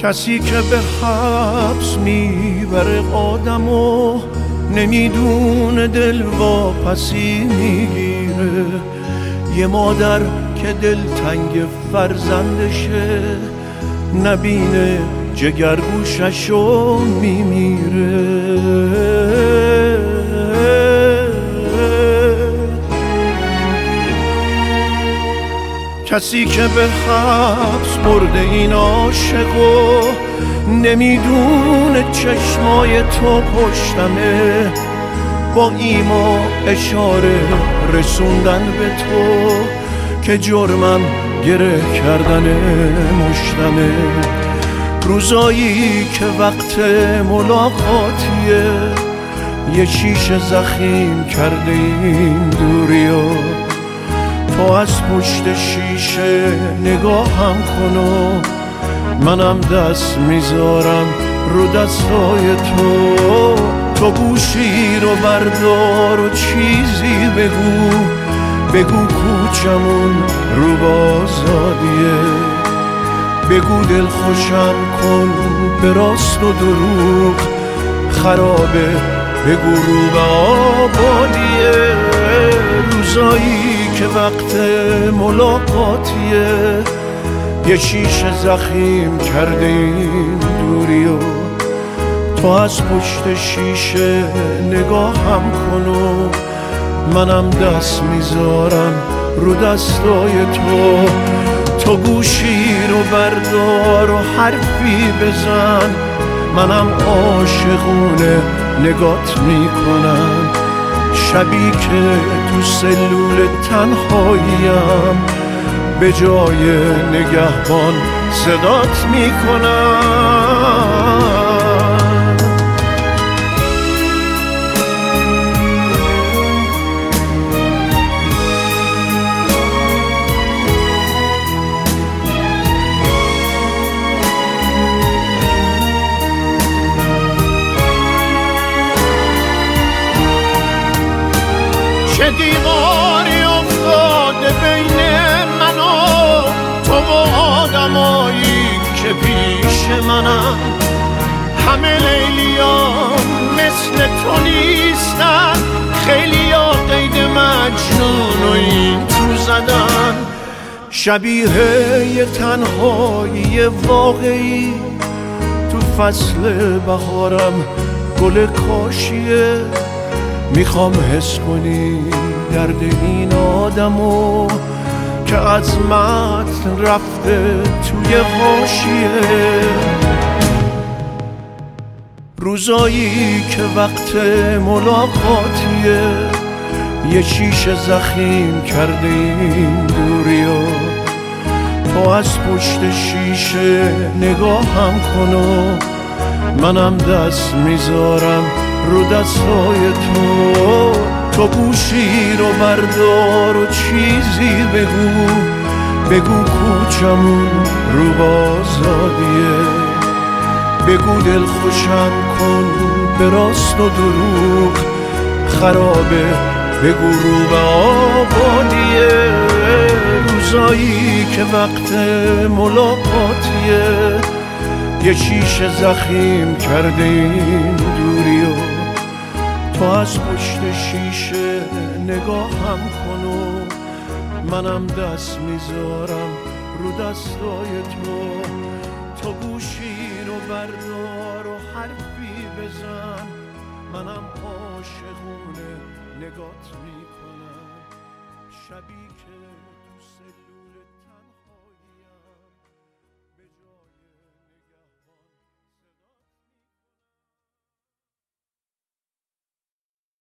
کسی که به حبس میبره آدمو نمیدونه دل واپسی میگیره. یه مادر که دلتنگ فرزندشه نبینه جگرگوششو میمیره. کسی که به حبس برده این عاشقو نمیدونه چشمای تو پشتمه، با ایما اشاره رسوندن به تو که جرمم گره کردن مشتمه. روزایی که وقت ملاقاتیه یه شیشه زخیم کرده این دوریا، تو از پشت شیشه نگاهم کن و منم دست میذارم رو دستای تو. تو گوشی رو بردار و چیزی بگو کوچمون رو بازادیه، بگو دل خوشم کن به راست و دروغ خرابه، بگو رو به آبادیه. روزایی که وقت ملاقاتیه یه شیشه زخیم کرده این دوریو، تو از پشت شیشه نگاهم کن و منم دست میذارم رو دستای تو. تو گوشی رو بردار و حرفی بزن، منم عاشقونه نگات میکنم. شبی که تو سلول تنهاییم به جای نگهبان صدات میکنم. چه دیواری افتاده بین من و تو و آدمایی که پیش منم، همه لیلیان مثل تو نیستن، خیلیا قید مجنون و این تو زدن. شبیه یه تنهایی واقعی تو فصل بهارم گل کاشیه، میخوام حس کنی درد این آدمو که از متن رفته توی حاشیه. روزایی که وقت ملاقاتیه یه شیشه زخیم کرده این دوریا، تو از پشت شیشه نگاهم کن و منم دست میذارم رو دستای تو. تو گوشی رو بردار و چیزی بگو کوچمون رو بازادیه، بگو دل خوشم کن به راست و دروغ خرابه، بگو رو به آبادیه. روزایی که وقت ملاقاتیه یه شیشه زخیم کرده این دوریو، تو از پشت شیشه نگاهم کن و منم دست میذارم رو دستای تو. تو گوشی رو بردار و حرفی بزن، منم عاشقونه نگات میکنم. شبی که تو